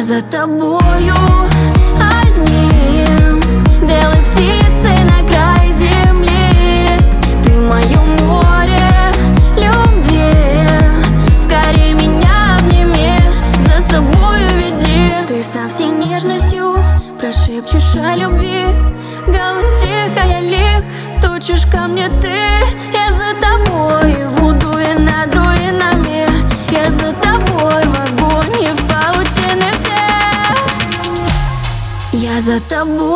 за тобою одним, белой птицей на край земли. Ты мое море любви, скорее меня обними, за собою веди. Ты со всей нежностью прошепчешь о любви, говори тихо, я лих, точишь ко мне ты. Я за тобой в уду и над руинами, я за тобой в огонь и в паутины все. Я за тобой.